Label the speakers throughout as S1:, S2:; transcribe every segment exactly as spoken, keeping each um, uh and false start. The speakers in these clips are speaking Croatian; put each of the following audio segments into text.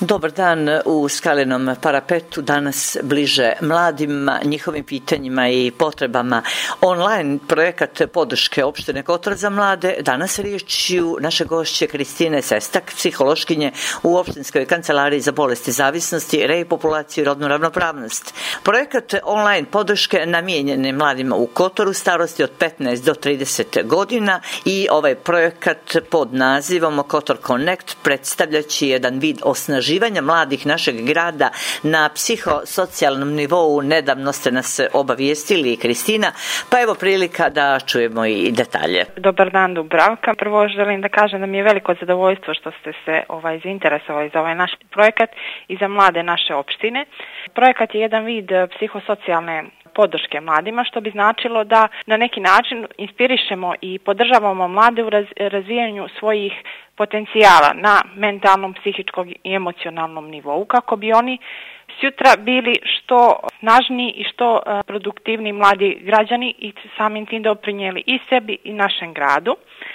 S1: Dobar dan u Skalinom parapetu, danas bliže mladima, njihovim pitanjima i potrebama. Online projekat podrške opštine Kotor za mlade, danas riječju naše gošće Kristine Sestak, psihološkinje u opštinskoj kancelariji za bolesti zavisnosti, repopulaciju i rodnu ravnopravnost. Projekat online podrške namijenjen je mladima u Kotoru starosti od petnaest do trideset godina i ovaj projekat pod nazivom Kotor Connect predstavljaći jedan vid osnaživanja mladih našeg grada na psihosocijalnom nivou. Nedavno ste nas obavijestili, Kristina, pa evo prilika da čujemo i detalje.
S2: Dobar dan, Dubravka. Prvo želim da kažem da mi je veliko zadovoljstvo što ste se ovaj, zainteresovali za ovaj naš projekat i za mlade naše opštine. Projekat je jedan vid psihosocijalne podrške mladima, što bi značilo da na neki način inspirišemo i podržavamo mlade u razvijanju svojih potencijala na mentalnom, psihičkom i emocionalnom nivou, kako bi oni sutra bili što snažniji i što produktivniji mladi građani i samim tim doprinijeli i sebi i našem gradu.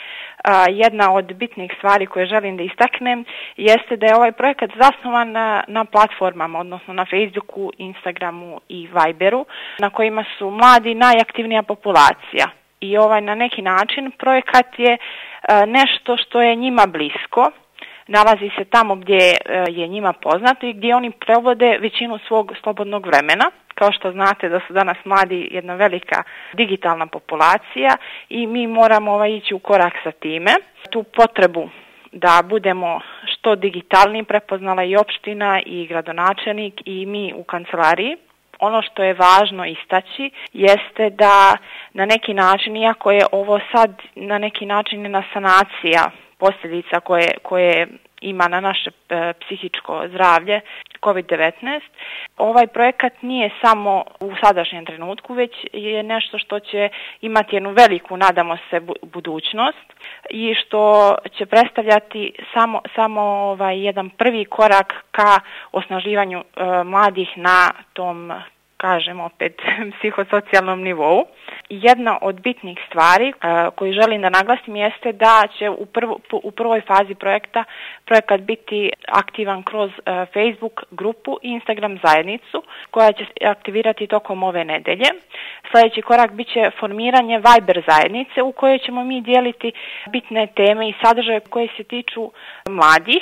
S2: Jedna od bitnih stvari koje želim da istaknem jeste da je ovaj projekat zasnovan na, na platformama, odnosno na Facebooku, Instagramu i Viberu, na kojima su mladi najaktivnija populacija. I ovaj na neki način projekat je nešto što je njima blisko, nalazi se tamo gdje je njima poznato i gdje oni provode većinu svog slobodnog vremena. Kao što znate da su danas mladi jedna velika digitalna populacija i mi moramo ovaj, ići u korak sa time. Tu potrebu da budemo što digitalniji prepoznala i opština i gradonačelnik i mi u kancelariji. Ono što je važno istaći jeste da na neki način, iako je ovo sad na neki način jedna sanacija posljedica koje, koje ima na naše e, psihičko zdravlje kovid devetnaest, ovaj projekat nije samo u sadašnjem trenutku, već je nešto što će imati jednu veliku, nadamo se, budućnost i što će predstavljati samo, samo ovaj jedan prvi korak ka osnaživanju e, mladih na tom, kažem opet, psihosocijalnom nivou. Jedna od bitnih stvari uh, koju želim da naglasim jeste da će u, prvo, u prvoj fazi projekta projekat biti aktivan kroz uh, Facebook grupu i Instagram zajednicu koja će se aktivirati tokom ove nedelje. Sljedeći korak bit će formiranje Viber zajednice u kojoj ćemo mi dijeliti bitne teme i sadržaje koje se tiču mladih.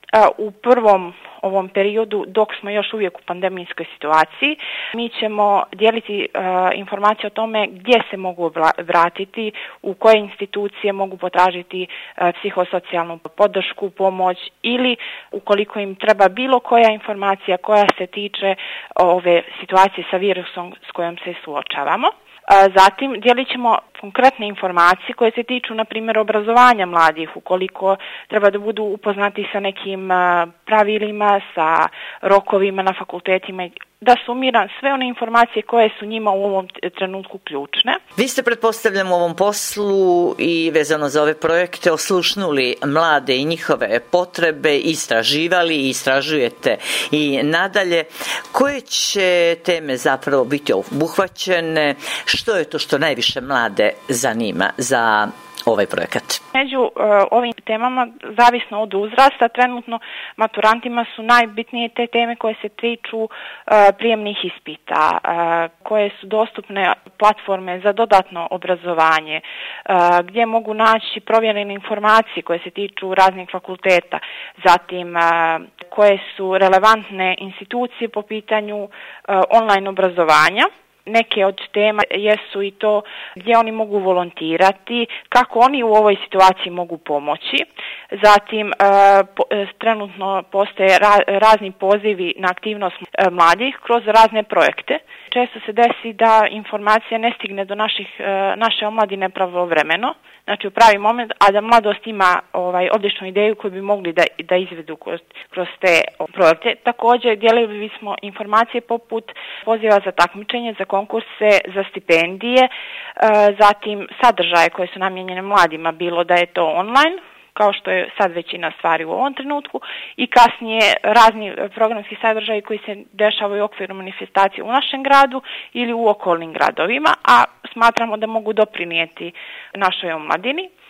S2: U prvom ovom periodu, dok smo još uvijek u pandemijskoj situaciji, mi ćemo dijeliti uh, informacije o tome gdje se mogu vratiti, u koje institucije mogu potražiti uh, psihosocijalnu podršku, pomoć ili ukoliko im treba bilo koja informacija koja se tiče ove situacije sa virusom s kojom se suočavamo. Zatim dijelit ćemo konkretne informacije koje se tiču, na primjer, obrazovanja mladih, ukoliko treba da budu upoznati sa nekim pravilima, sa rokovima na fakultetima, da sumiram sve one informacije koje su njima u ovom trenutku ključne.
S1: Vi ste, pretpostavljam, u ovom poslu i vezano za ove projekte oslušnuli mlade i njihove potrebe, istraživali i istražujete i nadalje. Koje će teme zapravo biti obuhvaćene? Što je to što najviše mlade zanima za ovaj projekat?
S2: Među uh, ovim temama, zavisno od uzrasta, trenutno maturantima su najbitnije te teme koje se tiču uh, prijemnih ispita, uh, koje su dostupne platforme za dodatno obrazovanje, uh, gdje mogu naći provjerene informacije koje se tiču raznih fakulteta, zatim uh, koje su relevantne institucije po pitanju uh, online obrazovanja. Neke od tema jesu i to gdje oni mogu volontirati, kako oni u ovoj situaciji mogu pomoći. Zatim, e, po, e, trenutno postoje ra, razni pozivi na aktivnost e, mladih kroz razne projekte. Često se desi da informacija ne stigne do naših, e, naše omladine pravovremeno, znači u pravi moment, a da mladost ima ovaj, odličnu ideju koju bi mogli da, da izvedu kroz, kroz te projekte. Također, dijelili bismo informacije poput poziva za takmičenje, za konkurse, za stipendije, e, zatim sadržaje koje su namijenjene mladima, bilo da je to online, kao što je sad većina stvari u ovom trenutku, i kasnije razni programski sadržaji koji se dešavaju u okviru manifestacije u našem gradu ili u okolnim gradovima, a smatramo da mogu doprinijeti našoj omladini.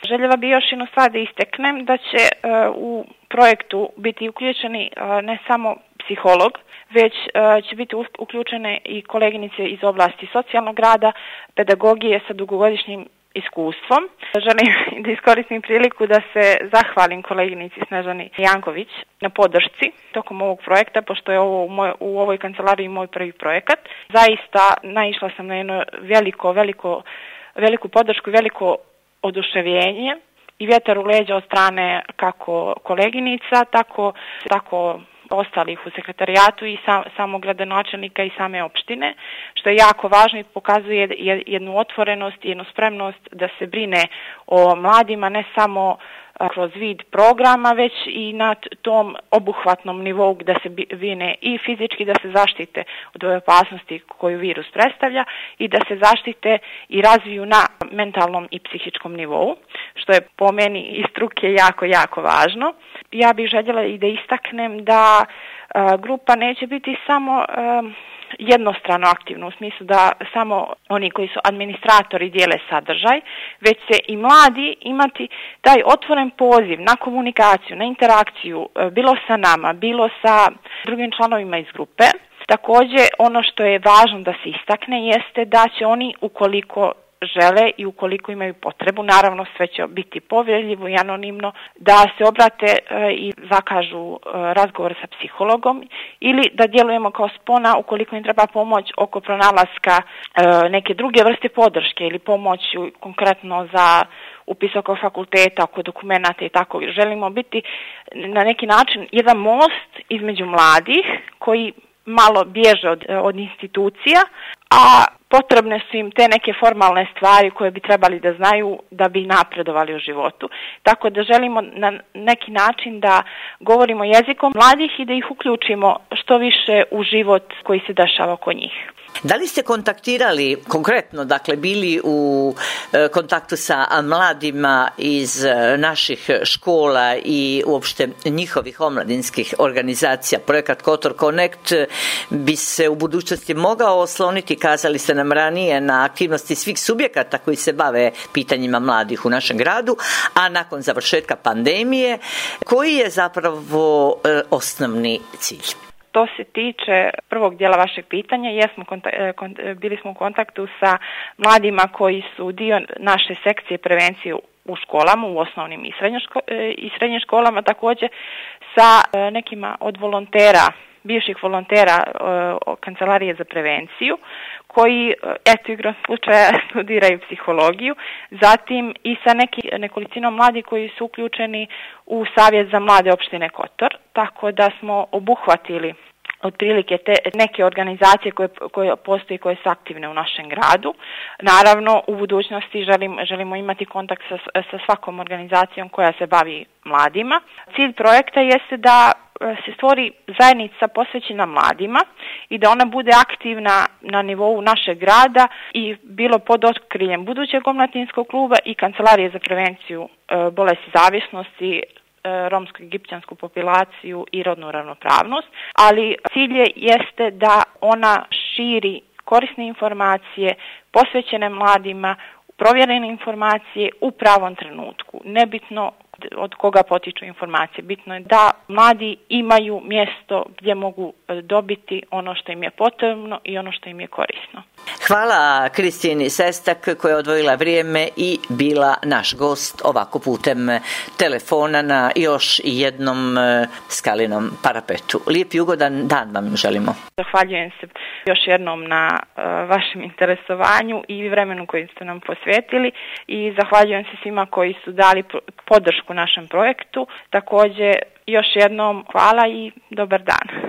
S2: Željela bi još jednu stvar da isteknem, da će u projektu biti uključeni ne samo psiholog, već će biti uključene i koleginice iz oblasti socijalnog rada, pedagogije sa dugogodišnjim iskustvom. Želim da iskoristim priliku da se zahvalim koleginici Snežani Janković na podršci tokom ovog projekta, pošto je ovo u, moj, u ovoj kancelariji moj prvi projekat. Zaista naišla sam na jedno veliko, veliko, veliku podršku i veliko oduševljenje i vjetar u leđa od strane kako koleginica, tako, tako ostalih u sekretarijatu i sam, samog gradonačelnika i same opštine, što je jako važno i pokazuje jednu otvorenost i jednu spremnost da se brine o mladima ne samo kroz vid programa, već i na tom obuhvatnom nivou da se brine i fizički da se zaštite od ove opasnosti koju virus predstavlja i da se zaštite i razviju na mentalnom i psihičkom nivou, što je po meni i struke jako, jako važno. Ja bih željela i da istaknem da a, grupa neće biti samo a, jednostrano aktivno, u smislu da samo oni koji su administratori dijele sadržaj, već će i mladi imati taj otvoren poziv na komunikaciju, na interakciju, bilo sa nama, bilo sa drugim članovima iz grupe. Također, ono što je važno da se istakne jeste da će oni, ukoliko žele i ukoliko imaju potrebu, naravno sve će biti povjerljivo i anonimno, da se obrate e, i zakažu e, razgovor sa psihologom ili da djelujemo kao spona ukoliko im treba pomoć oko pronalaska e, neke druge vrste podrške ili pomoć konkretno za upis oko fakulteta, oko dokumenata i tako. Želimo biti na neki način jedan most između mladih koji malo bježe od, od institucija, a potrebne su im te neke formalne stvari koje bi trebali da znaju da bi napredovali u životu. Tako da želimo na neki način da govorimo jezikom mladih i da ih uključimo što više u život koji se dešava oko njih.
S1: Da li ste kontaktirali konkretno, dakle bili u e, kontaktu sa mladima iz e, naših škola i uopšte njihovih omladinskih organizacija? Projekat Kotor Connect bi se u budućnosti mogao osloniti, kazali ste nam ranije, na aktivnosti svih subjekata koji se bave pitanjima mladih u našem gradu, a nakon završetka pandemije, koji je zapravo e, osnovni cilj?
S2: Što se tiče prvog dijela vašeg pitanja, jesmo bili smo u kontaktu sa mladima koji su dio naše sekcije prevencije u školama, u osnovnim i, ško, i srednjim školama, također sa nekima od volontera, bivših volontera Kancelarije za prevenciju, koji, eto, igrom slučaja studiraju psihologiju, zatim i sa neki, nekolicinom mladih koji su uključeni u Savjet za mlade opštine Kotor, tako da smo obuhvatili otprilike te neke organizacije koje, koje postoji, koje su aktivne u našem gradu. Naravno, u budućnosti želim, želimo imati kontakt sa, sa svakom organizacijom koja se bavi mladima. Cilj projekta jeste da se stvori zajednica posvećena mladima i da ona bude aktivna na nivou našeg grada i bilo pod otkriljem budućeg omladinskog kluba i Kancelarije za prevenciju e, bolesti zavisnosti, romsku i egipćansku populaciju i rodnu ravnopravnost, ali cilj jeste da ona širi korisne informacije posvećene mladima, provjerene informacije u pravom trenutku. Nebitno od koga potiču informacije, bitno je da mladi imaju mjesto gdje mogu dobiti ono što im je potrebno i ono što im je korisno.
S1: Hvala Kristini Sestak koja je odvojila vrijeme i bila naš gost ovako putem telefona na još jednom skalinom parapetu. Lijep i ugodan dan vam želimo.
S2: Zahvaljujem se još jednom na uh, vašem interesovanju i vremenu koji ste nam posvetili i zahvaljujem se svima koji su dali podršku našem projektu. Također još jednom hvala i dobar dan.